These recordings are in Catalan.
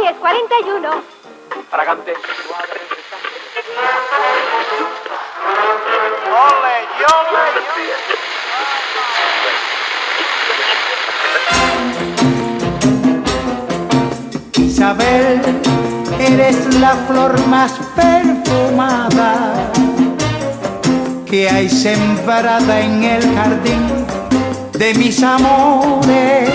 10:41. Fragante. Ole, ole, Isabel, eres la flor más perfumada que hay sembrada en el jardín de mis amores.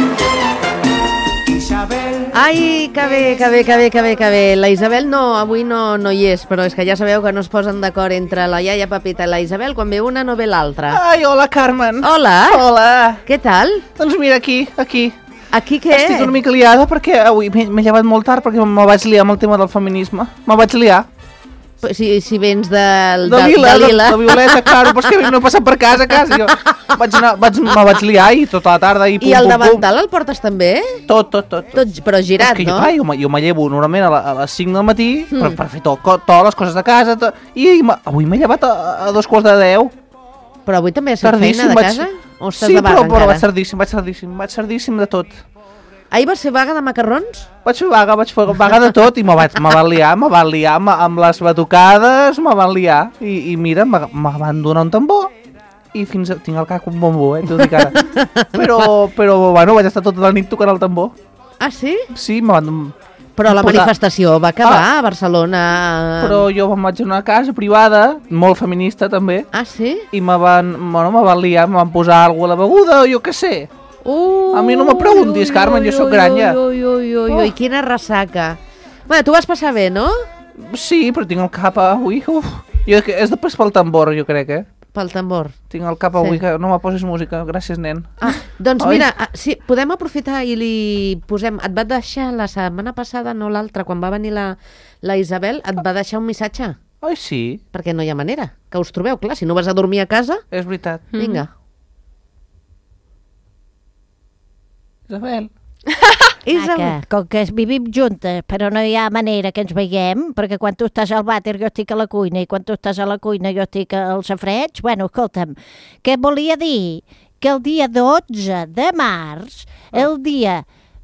Isabel... Ai, que bé. La Isabel avui no hi és, però és que ja sabeu que no es posen d'acord entre la iaia Pepita i la Isabel, quan ve una no ve l'altra. Ai, hola, Carmen. Hola. Hola. Què tal? Doncs mira, aquí. Aquí què? Estic una mica liada perquè avui m'he llevat molt tard perquè me vaig liar amb el tema del feminisme. Me vaig liar. Si vens de Lila. Lila. De Violeta, claro, però és que no he passat per casa. Jo me vaig liar i tota la tarda i pum, I el pum, davantal el portes també? Tot. Però girat, que no? Jo me llevo normalment a les 5 del matí per fer totes les coses de casa i avui m'he llevat a 2:45. Però avui també has fet feina de casa? O estàs de vaga però encara? vaig tardíssim de tot. Ahir vas fer vaga de macarrons? Vaig fer vaga de tot i me van liar amb les batucades, me van liar i mira, me van donar un tambor i tinc el cap un bombó, t'ho dic ara. Però bueno, vaig estar tota la nit tocant el tambor. Ah, sí? Sí, me van... Però la manifestació va acabar a Barcelona. Però jo me'n vaig a una casa privada, molt feminista també. Ah, sí? I me van liar, me van posar alguna cosa a la beguda o jo què sé. A mi no me preguntis, Carmen, jo sóc gran ja. Ui, quina ressaca. Bueno, tu vas passar bé, no? Sí, però tinc el cap avui... És després pel tambor, jo crec, Pel tambor. Tinc el cap avui, que no me posis música. Gràcies, nen. Doncs mira, sí, podem aprofitar i li posem... Et va deixar la setmana passada, no l'altra, quan va venir la Isabel, et va deixar un missatge. Ai, sí? Perquè no hi ha manera que us trobeu, clar, si no vas a dormir a casa... És veritat. Vinga. Isabel. Maca, com que vivim juntes, però no hi ha manera que ens veiem, perquè quan tu estàs al vàter jo estic a la cuina i quan tu estàs a la cuina jo estic al safreig, bueno, escolta'm, què volia dir? Que el dia 12 de març, el dia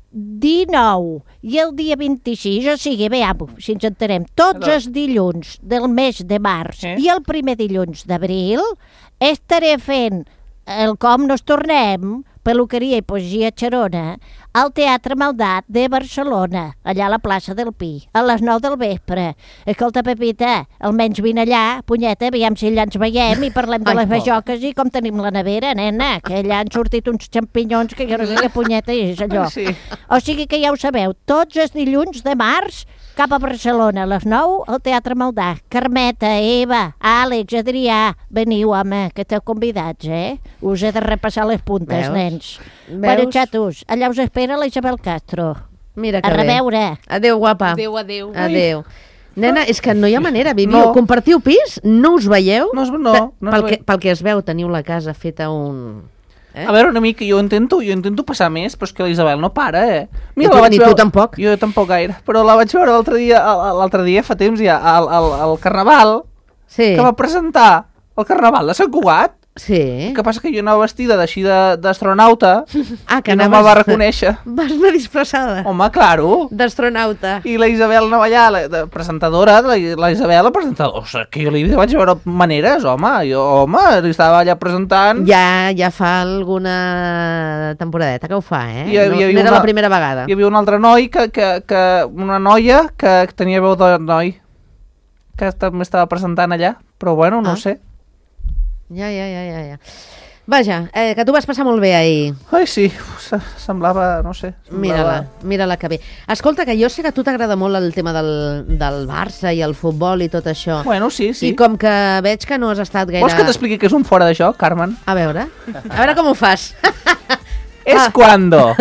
19 i el dia 26, o sigui, veiem, si ens entenem, tots els dilluns del mes de març i el primer dilluns d'abril, estaré fent el Com nos tornem, peluqueria i poesia xerona, al Teatre Maldat de Barcelona, allà a la plaça del Pi, a les 9 del vespre. Escolta, Pepita, almenys vine allà, punyeta, aviam si allà ens veiem i parlem de les bajoques i com tenim la nevera, nena, que allà han sortit uns xampinyons que jo no sé què punyeta és allò. Sí. O sigui que ja ho sabeu, tots els dilluns de març cap a Barcelona, a les 9, al Teatre Maldat. Carmeta, Eva, Àlex, Adrià, veniu, home, que t'heu convidats, Us he de repassar les puntes, nens. Bueno, xatos, allà us espera la Isabel Castro. Mira que bé. A reveure. Adéu, guapa. Adéu. Nena, és que no hi ha manera, viviu. Compartiu pis, no us veieu. Pel que es veu, teniu la casa feta un... A veure, una mica, jo intento passar més, però és que la Isabel no para, Mira, ni tu tampoc. Jo tampoc gaire, però la vaig veure l'altre dia, fa temps ja, al Carnaval, que va presentar el Carnaval de Sant Cugat. Sí. Que passa que jo anava vestida d'així d'astronauta que i no me va reconèixer. Vas anar disfressada. Home, claro. D'astronauta. I la Isabel anava allà, la presentadora, la Isabel, la presentadora. O sigui, que jo li vaig veure maneres, home. Li estava allà presentant. Ja fa alguna temporadeta que ho fa, No era la primera vegada. Hi havia un altre noi, una noia que tenia veu de noi, que també estava presentant allà, però bueno, no ho sé. Ja. Vaja, que tu vas passar molt bé ahir. Ai, sí, semblava, no sé. Mira-la que bé. Escolta, que jo sé que a tu t'agrada molt el tema del Barça i el futbol i tot això. Bueno, sí. I com que veig que no has estat gaire... Vols que t'expliqui què és un fora de joc, Carmen? A veure com ho fas. Es cuando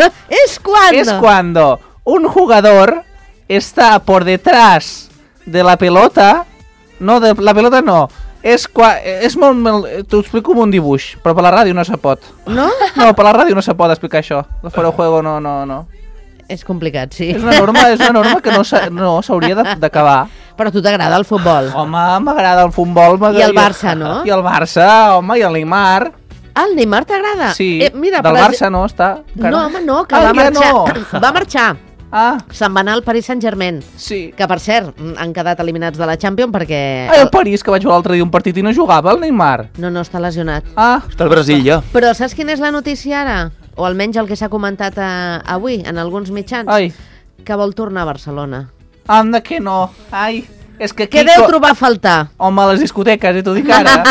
un jugador está por detrás de la pelota, la pelota no, és molt... T'ho explico amb un dibuix, però per la ràdio no se pot. No? No, per la ràdio no se pot explicar això. El fora de juego no. És complicat, sí. És una norma que no s'hauria d'acabar. Però a tu t'agrada el futbol? Home, m'agrada el futbol. I el Barça, no? I el Barça, home, i el Neymar. El Neymar t'agrada? Sí, del Barça no està. No, home, no, que va marxar. Va marxar. Se'n va anar al Paris Saint-Germain, Sí. que per cert han quedat eliminats de la Champions perquè... Ai, el París, que vaig veure l'altre dia un partit i no jugava, el Neymar. No, està lesionat. Està al Brasil, ja. Però saps quina és la notícia ara? O almenys el que s'ha comentat avui en alguns mitjans? Ai, Que vol tornar a Barcelona. anda que no. Ai, és que aquí... Què deu trobar a faltar? Home, les discoteques, t'ho dic ara.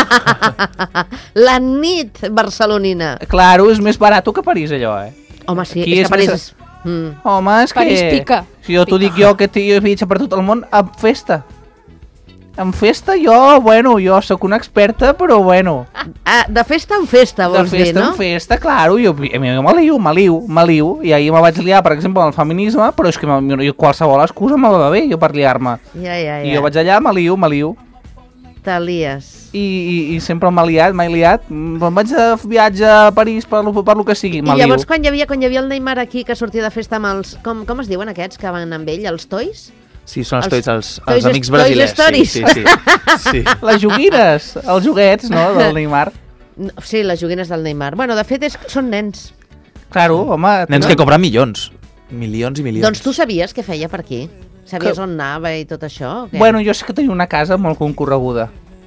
La nit barcelonina. Claro, és més barat que París, allò, Home, sí, Aquí és és que París... més- Mm. Home, és que... París pica. Si jo t'ho dic jo, que jo viatge per tot el món, amb festa. En festa jo sóc una experta, però bueno. De festa en festa, De vols dir, festa no? en festa, claro, jo m'aliu. I ahir me vaig liar, per exemple, amb el feminisme, però és que jo qualsevol excusa me va bé, jo per liar-me. Ja. I jo vaig allà, m'aliu. T'alies. I sempre m'he liat. Em vaig de viatge a París per lo que sigui, I m'aliu. llavors quan hi havia el Neymar aquí que sortia de festa amb els... Com es diuen aquests que van amb ell, els tois? Sí, són els Els- tois, els Toys amics Toys brasilers. Stories. Sí. Les joguines, els joguets, no?, del Neymar. No, sí, les joguines del Neymar. Bueno, de fet, són nens. Claro, home... Nens que cobren milions. Milions i milions. Doncs tu sabies què feia per aquí? Sabies Que- on anava i tot això? O què? Bueno, jo sé que tenia una casa molt concorreguda.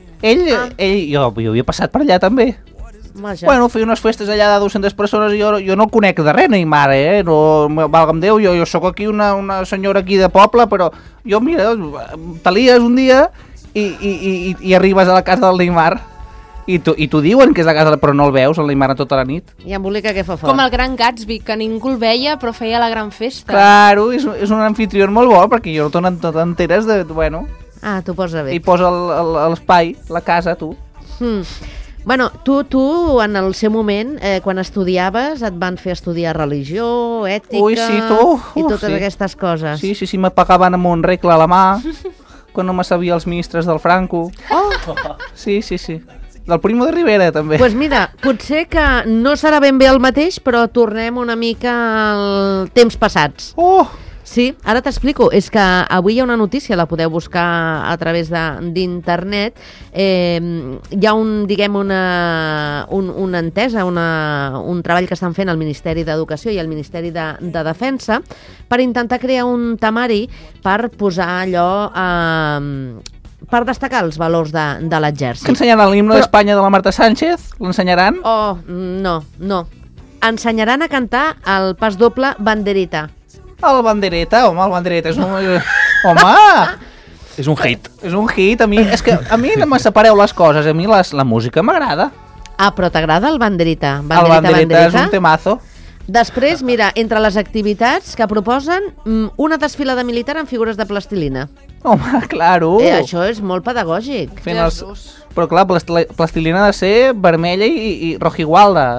Jo havia passat per allà també. Vaja. Bueno, feia unes festes allà de 200 persones i jo no el conec de res, Neymar, no, valga'm Déu, jo sóc aquí una senyora aquí de poble, però jo, mira, t'alies un dia i arribes a la casa del Neymar i t'ho diuen que és la casa, però no el veus, el Neymar, tota la nit. I embolica què fa fort. Com el Gran Gatsby, que ningú el veia però feia la gran festa. Claro, és un anfitrió molt bo, perquè jo no t'enteres de, bueno, Ah, t'ho posa bé. i posa l'espai, la casa, tu. Bueno, tu en el seu moment, quan estudiaves, et van fer estudiar religió, ètica... Ui, sí, tu. I totes Sí. aquestes coses. Sí, me pagaven amb un regle a la mà, quan no me sabia els ministres del Franco. Oh, Sí. Del Primo de Rivera, també. doncs mira, potser que no serà ben bé el mateix, però tornem una mica al temps passats. Oh! Sí, ara t'explico. És que avui hi ha una notícia, la podeu buscar a través d'internet. Hi ha una entesa, un treball que estan fent el Ministeri d'Educació i el Ministeri de Defensa per intentar crear un temari per posar allò... per destacar els valors de Que l'exèrcit. ensenyaran l'himne d'Espanya de la Marta Sánchez? L'ensenyaran? Oh, no. Ensenyaran a cantar el pas doble Banderita. El Bandereta, home, el Bandereta és un... Home! És un hit. És un hit, és que a mi no me separeu les coses, a mi la música m'agrada. Ah, però t'agrada el Banderita? El Bandereta és un temazo. Després, mira, entre les activitats que proposen, una desfilada militar amb figures de plastilina. Home, claro. Això és molt pedagògic. Fent Però clar, plastilina ha de ser vermella i rojigualda,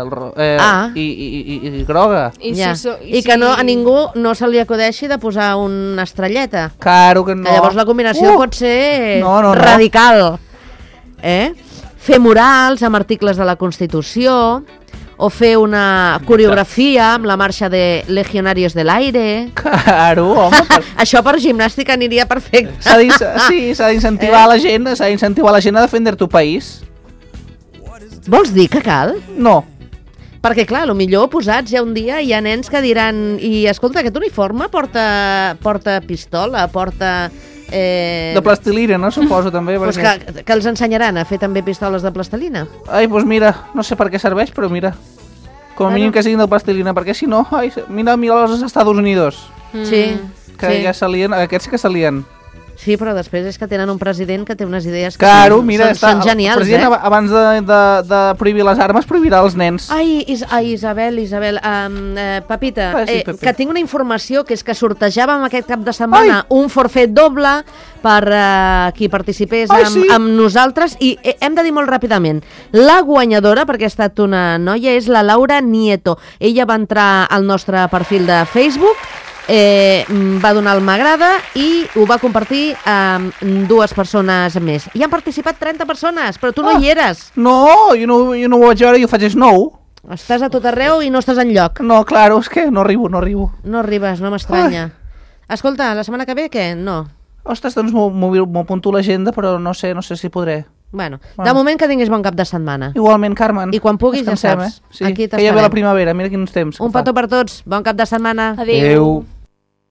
i groga. I que no, a ningú no se li acudeixi de posar una estrelleta. Claro que no. Que llavors la combinació pot ser No. radical. Fer murals amb articles de la Constitució, o fer una coreografia amb la marxa de Legionarios del Aire. Claro, home. Això per gimnàstica aniria perfecte. S'ha d'incentivar la gent, a defender tu país. Vols dir que cal? No. Perquè, clar, millor posats ja un dia hi ha nens que diran i escolta, aquest uniforme porta pistola, porta... De plastilina, no? Suposo, també. Pues que els ensenyaran a fer també pistoles de plastilina. Ai, doncs mira, no sé per què serveix, però mira. Com a mínim que siguin de plastilina, perquè si no, mira els Estats Units. Sí. Que ja salien, aquests que salien. Sí, però després és que tenen un president que té unes idees que Claro, mira, són genials, el president abans de prohibir les armes, prohibirà els nens. Ai, Isabel, Pepita, Sí, Pepe. que tinc una informació que és que sortejàvem aquest cap de setmana un forfet doble per qui participés amb nosaltres i hem de dir molt ràpidament, la guanyadora, perquè ha estat una noia, és la Laura Nieto. Ella va entrar al nostre perfil de Facebook, va donar el m'agrada i ho va compartir amb 2 persones més. I han participat 30 persones, però tu no hi eres. No, jo no ho vaig veure, jo faig snow. Estàs a tot arreu i no estàs enlloc. No, claro, és que no arribo. No arribes, no m'estranya. Escolta, la setmana que ve què? No. Ostres, doncs m'ho apunto a l'agenda, però no sé si podré. Bueno, de moment que tinguis bon cap de setmana. Igualment, Carmen. I quan puguis ja Descansem, saps. Sí, Aquí que ja ve t'esperem. la primavera, mira quins temps. Un petó per tots, bon cap de setmana. Adéu.